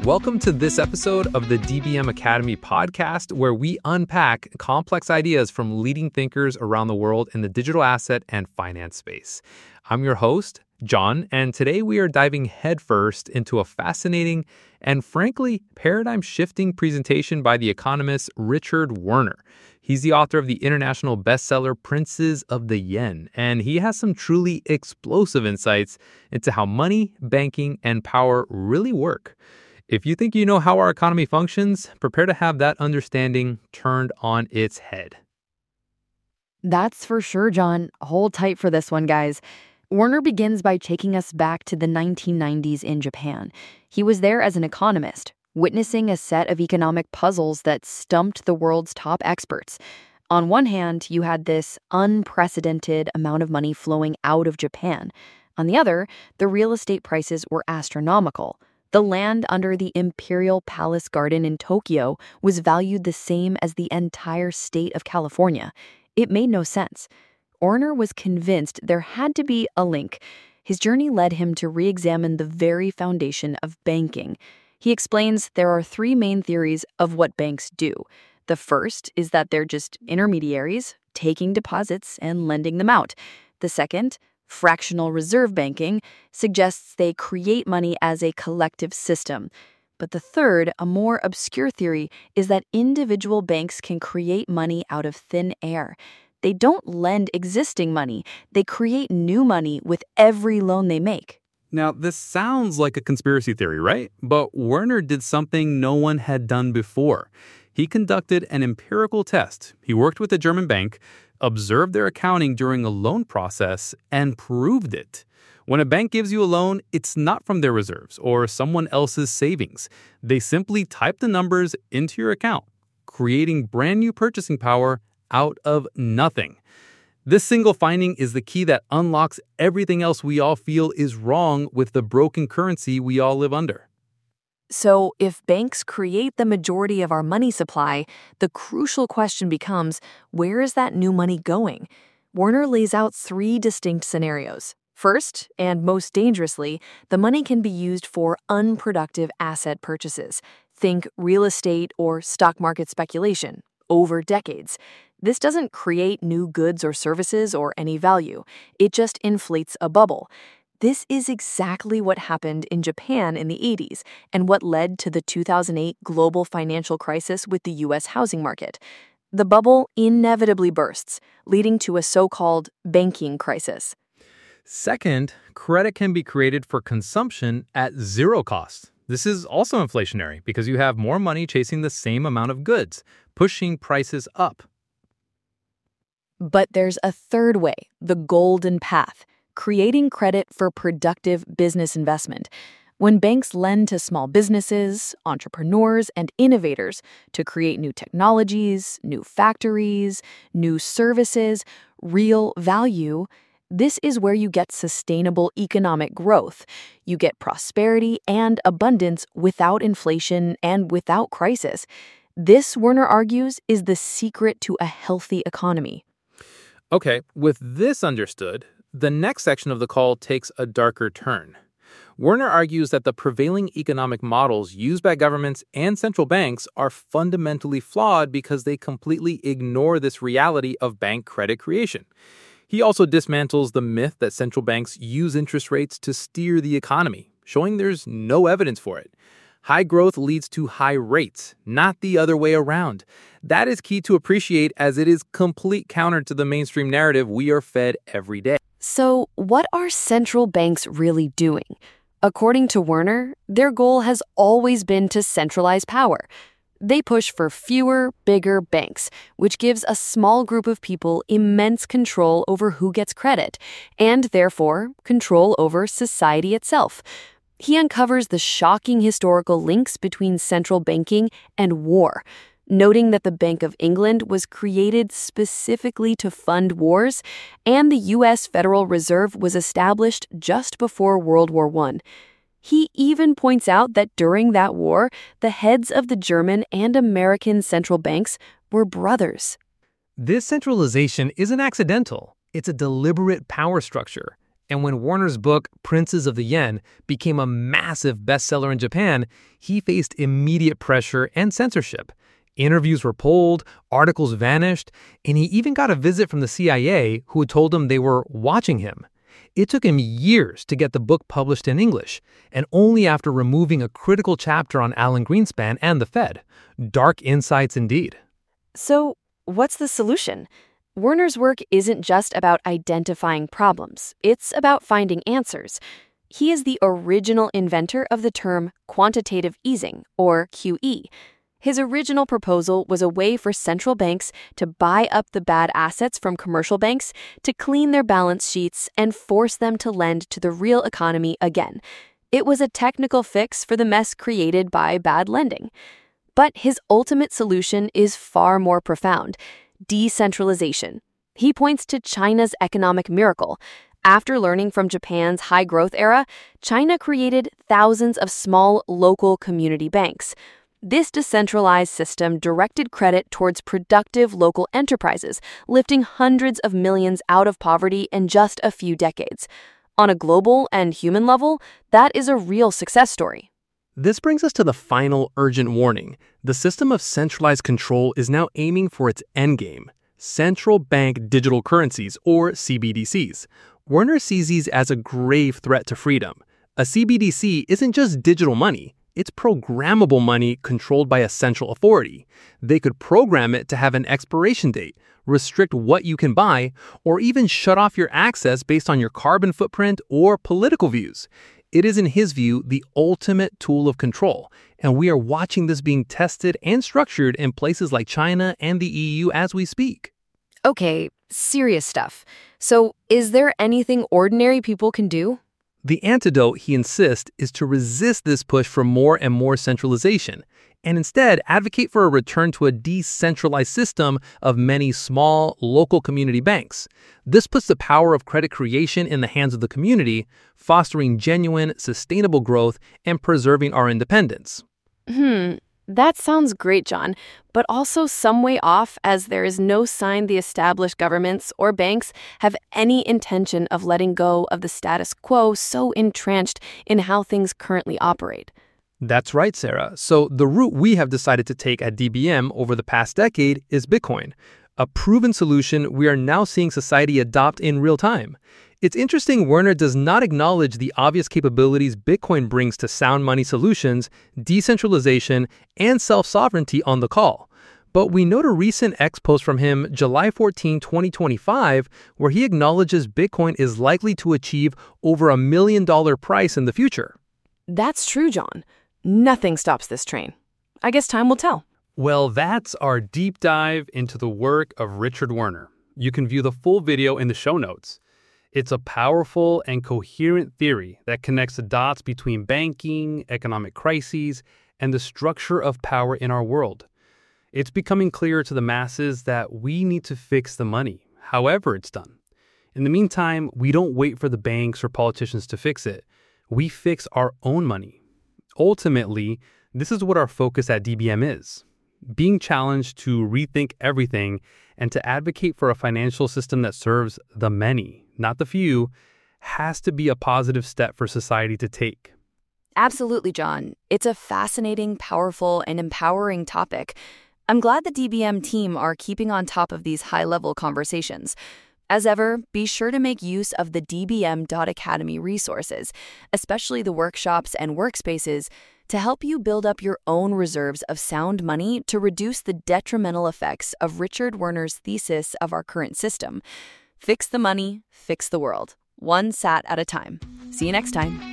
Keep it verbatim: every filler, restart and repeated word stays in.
Welcome to this episode of the D B M Academy podcast, where we unpack complex ideas from leading thinkers around the world in the digital asset and finance space. I'm your host, John, and today we are diving headfirst into a fascinating and frankly paradigm-shifting presentation by the economist Richard Werner. He's the author of the international bestseller Princes of the Yen, and he has some truly explosive insights into how money, banking, and power really work. If you think you know how our economy functions, prepare to have that understanding turned on its head. That's for sure, John. Hold tight for this one, guys. Werner begins by taking us back to the nineteen nineties in Japan. He was there as an economist, witnessing a set of economic puzzles that stumped the world's top experts. On one hand, you had this unprecedented amount of money flowing out of Japan. On the other, the real estate prices were astronomical. The land under the Imperial Palace Garden in Tokyo was valued the same as the entire state of California. It made no sense. Werner was convinced there had to be a link. His journey led him to re-examine the very foundation of banking. He explains there are three main theories of what banks do. The first is that they're just intermediaries, taking deposits and lending them out. The second, fractional reserve banking, suggests they create money as a collective system. But the third, a more obscure theory, is that individual banks can create money out of thin air. They don't lend existing money. They create new money with every loan they make. Now, this sounds like a conspiracy theory, right? But Werner did something no one had done before. He conducted an empirical test. He worked with a German bank, observed their accounting during a loan process, and proved it. When a bank gives you a loan, it's not from their reserves or someone else's savings. They simply type the numbers into your account, creating brand new purchasing power out of nothing. This single finding is the key that unlocks everything else we all feel is wrong with the broken currency we all live under. So, if banks create the majority of our money supply, the crucial question becomes, where is that new money going? Werner lays out three distinct scenarios. First, and most dangerously, the money can be used for unproductive asset purchases. Think real estate or stock market speculation over decades. This doesn't create new goods or services or any value. It just inflates a bubble. This is exactly what happened in Japan in the eighties and what led to the two thousand eight global financial crisis with the U S housing market. The bubble inevitably bursts, leading to a so-called banking crisis. Second, credit can be created for consumption at zero cost. This is also inflationary because you have more money chasing the same amount of goods, pushing prices up. But there's a third way, the golden path. Creating credit for productive business investment. When banks lend to small businesses, entrepreneurs, and innovators to create new technologies, new factories, new services, real value, this is where you get sustainable economic growth. You get prosperity and abundance without inflation and without crisis. This, Werner argues, is the secret to a healthy economy. Okay, with this understood, the next section of the call takes a darker turn. Werner argues that the prevailing economic models used by governments and central banks are fundamentally flawed because they completely ignore this reality of bank credit creation. He also dismantles the myth that central banks use interest rates to steer the economy, showing there's no evidence for it. High growth leads to high rates, not the other way around. That is key to appreciate, as it is complete counter to the mainstream narrative we are fed every day. So, what are central banks really doing? According to Werner, their goal has always been to centralize power. They push for fewer, bigger banks, which gives a small group of people immense control over who gets credit, and therefore control over society itself. He uncovers the shocking historical links between central banking and war, noting that the Bank of England was created specifically to fund wars, and the U S Federal Reserve was established just before World War One. He even points out that during that war, the heads of the German and American central banks were brothers. This centralization isn't accidental. It's a deliberate power structure. And when Warner's book, Princes of the Yen, became a massive bestseller in Japan, he faced immediate pressure and censorship. Interviews were pulled, articles vanished, and he even got a visit from the C I A who had told him they were watching him. It took him years to get the book published in English, and only after removing a critical chapter on Alan Greenspan and the Fed. Dark insights indeed. So, what's the solution? Werner's work isn't just about identifying problems, it's about finding answers. He is the original inventor of the term quantitative easing, or Q E. His original proposal was a way for central banks to buy up the bad assets from commercial banks to clean their balance sheets and force them to lend to the real economy again. It was a technical fix for the mess created by bad lending. But his ultimate solution is far more profound: decentralization. He points to China's economic miracle. After learning from Japan's high-growth era, China created thousands of small, local community banks. This decentralized system directed credit towards productive local enterprises, lifting hundreds of millions out of poverty in just a few decades. On a global and human level, that is a real success story. This brings us to the final urgent warning. The system of centralized control is now aiming for its endgame: central bank digital currencies, or C B D Cs. Werner sees these as a grave threat to freedom. A C B D C isn't just digital money. It's programmable money controlled by a central authority. They could program it to have an expiration date, restrict what you can buy, or even shut off your access based on your carbon footprint or political views. It is, in his view, the ultimate tool of control, and we are watching this being tested and structured in places like China and the E U as we speak. Okay, serious stuff. So, is there anything ordinary people can do? The antidote, he insists, is to resist this push for more and more centralization, and instead advocate for a return to a decentralized system of many small, local community banks. This puts the power of credit creation in the hands of the community, fostering genuine, sustainable growth and preserving our independence. Hmm. That sounds great, John, but also some way off, as there is no sign the established governments or banks have any intention of letting go of the status quo so entrenched in how things currently operate. That's right, Sarah. So the route we have decided to take at D B M over the past decade is Bitcoin, a proven solution we are now seeing society adopt in real time. It's interesting Werner does not acknowledge the obvious capabilities Bitcoin brings to sound money solutions, decentralization, and self-sovereignty on the call. But we note a recent X post from him, July fourteenth, twenty twenty-five, where he acknowledges Bitcoin is likely to achieve over a million dollar price in the future. That's true, John. Nothing stops this train. I guess time will tell. Well, that's our deep dive into the work of Richard Werner. You can view the full video in the show notes. It's a powerful and coherent theory that connects the dots between banking, economic crises, and the structure of power in our world. It's becoming clearer to the masses that we need to fix the money, however it's done. In the meantime, we don't wait for the banks or politicians to fix it. We fix our own money. Ultimately, this is what our focus at D B M is: being challenged to rethink everything and to advocate for a financial system that serves the many, not the few, has to be a positive step for society to take. Absolutely, John. It's a fascinating, powerful, and empowering topic. I'm glad the D B M team are keeping on top of these high-level conversations. As ever, be sure to make use of the d b m dot academy resources, especially the workshops and workspaces, to help you build up your own reserves of sound money to reduce the detrimental effects of Richard Werner's thesis of our current system. Fix the money, fix the world. One sat at a time. See you next time.